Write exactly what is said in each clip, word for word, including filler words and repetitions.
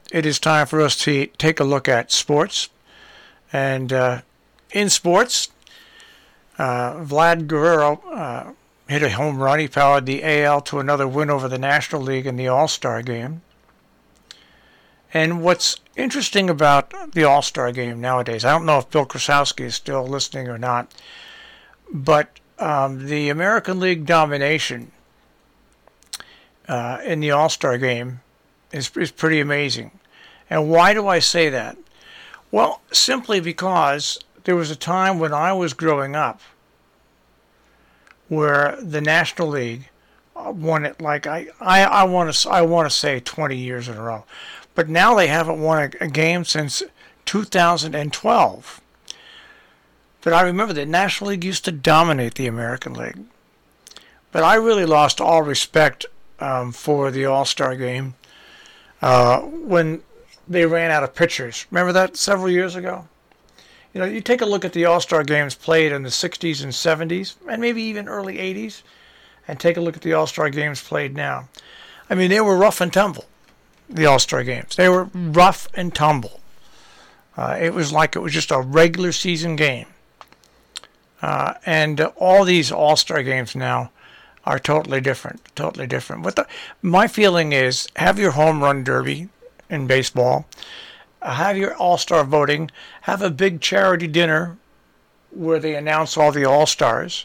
it is time for us to take a look at sports. And uh, in sports, uh, Vlad Guerrero uh, hit a home run. He powered the A L to another win over the National League in the All-Star Game. And what's interesting about the All-Star Game nowadays, I don't know if Bill Krasowski is still listening or not, but um, the American League domination uh, in the All-Star Game is, is pretty amazing. And why do I say that? Well, simply because there was a time when I was growing up where the National League won it like I, I, I want to I want to say twenty years in a row. But now they haven't won a, a game since two thousand twelve. But I remember the National League used to dominate the American League. But I really lost all respect um, for the All-Star Game uh, when they ran out of pitchers. Remember that several years ago? You know, you take a look at the All-Star Games played in the sixties and seventies, and maybe even early eighties, and take a look at the All-Star Games played now. I mean, they were rough and tumble. The All-Star Games. They were rough and tumble. Uh, it was like it was just a regular season game. Uh, and uh, all these All-Star Games now are totally different. Totally different. But the, my feeling is, have your home run derby in baseball. Uh, have your All-Star voting. Have a big charity dinner where they announce all the All-Stars.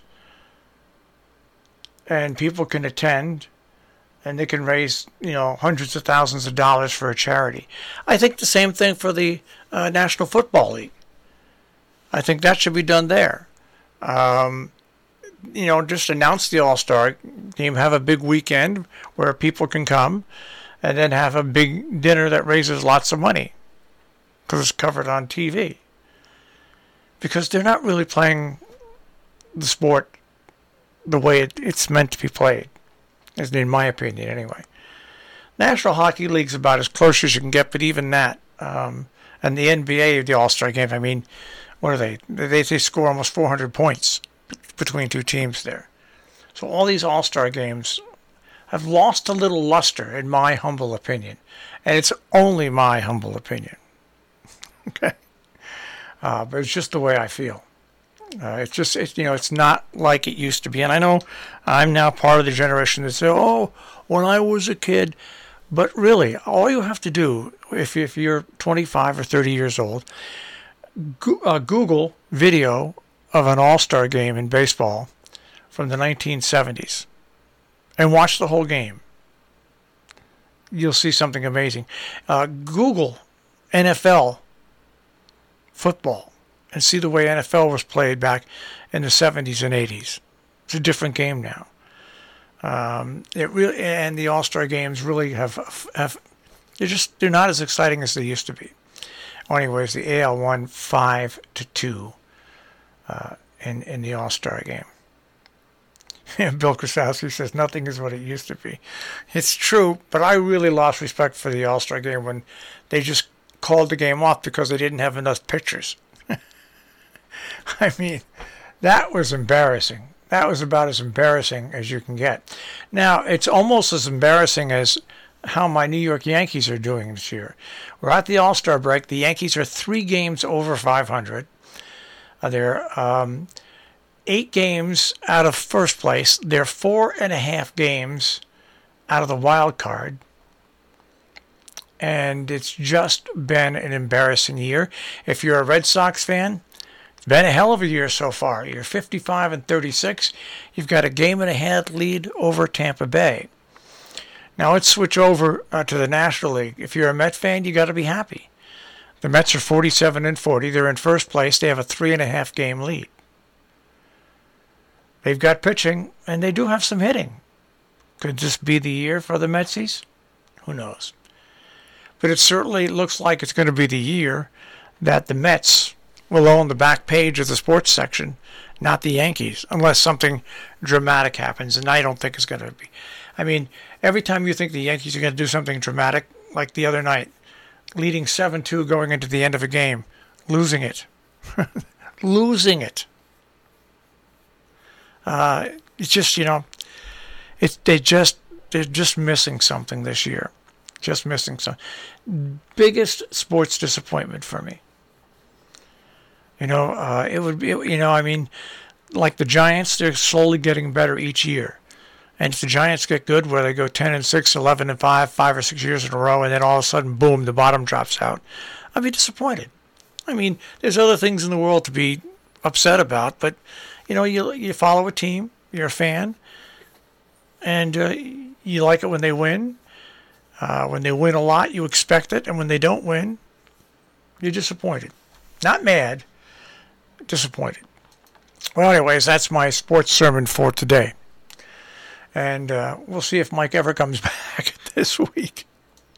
And people can attend. And they can raise, you know, hundreds of thousands of dollars for a charity. I think the same thing for the uh, National Football League. I think that should be done there. Um, you know, just announce the All-Star Game, have a big weekend where people can come, and then have a big dinner that raises lots of money because it's covered on T V. Because they're not really playing the sport the way it, it's meant to be played. In my opinion, anyway. National Hockey League's about as close as you can get, but even that, um, and the N B A, the All-Star Game, I mean, what are they? They, they score almost four hundred points between two teams there. So all these All-Star Games have lost a little luster, in my humble opinion. And it's only my humble opinion. Okay? Uh, but it's just the way I feel. Uh, it's just, it's, you know, it's not like it used to be. And I know I'm now part of the generation that say, oh, when I was a kid. But really, all you have to do, if, if you're twenty-five or thirty years old, go, uh, Google video of an All-Star game in baseball from the nineteen seventies and watch the whole game. You'll see something amazing. Uh, Google N F L football and see the way N F L was played back in the seventies and eighties. It's a different game now. Um, it really, and the All-Star games really have, have they're just they're not as exciting as they used to be. Well, anyways, the A L won five to two uh, in in the All-Star game. And Bill Krasowski says nothing is what it used to be. It's true, but I really lost respect for the All-Star game when they just called the game off because they didn't have enough pitchers. I mean, that was embarrassing. That was about as embarrassing as you can get. Now, it's almost as embarrassing as how my New York Yankees are doing this year. We're at the All-Star break. The Yankees are three games over five hundred. Uh, they're um, eight games out of first place. They're four and a half games out of the wild card. And it's just been an embarrassing year. If you're a Red Sox fan, it's been a hell of a year so far. You're fifty-five and thirty-six. You've got a game and a half lead over Tampa Bay. Now let's switch over uh, to the National League. If you're a Met fan, you got to be happy. The Mets are forty-seven and forty. They're in first place. They have a three and a half game lead. They've got pitching, and they do have some hitting. Could this be the year for the Metsies? Who knows? But it certainly looks like it's going to be the year that the Mets will own the back page of the sports section, not the Yankees, unless something dramatic happens, and I don't think it's going to be. I mean, every time you think the Yankees are going to do something dramatic, like the other night, leading seven two going into the end of a game, losing it. losing it. Uh, it's just, you know, it's they just they're just missing something this year. just missing some. Biggest sports disappointment for me. You know, uh, it would be, you know, I mean, like the Giants, they're slowly getting better each year. And if the Giants get good, where they go ten and six, eleven and five, five or six years in a row, and then all of a sudden, boom, the bottom drops out, I'd be disappointed. I mean, there's other things in the world to be upset about, but, you know, you you follow a team, you're a fan, and uh, you like it when they win. Uh, when they win a lot, you expect it, and when they don't win, you're disappointed. Not mad, disappointed. Well, anyways, that's my sports sermon for today. And uh, we'll see if Mike ever comes back this week.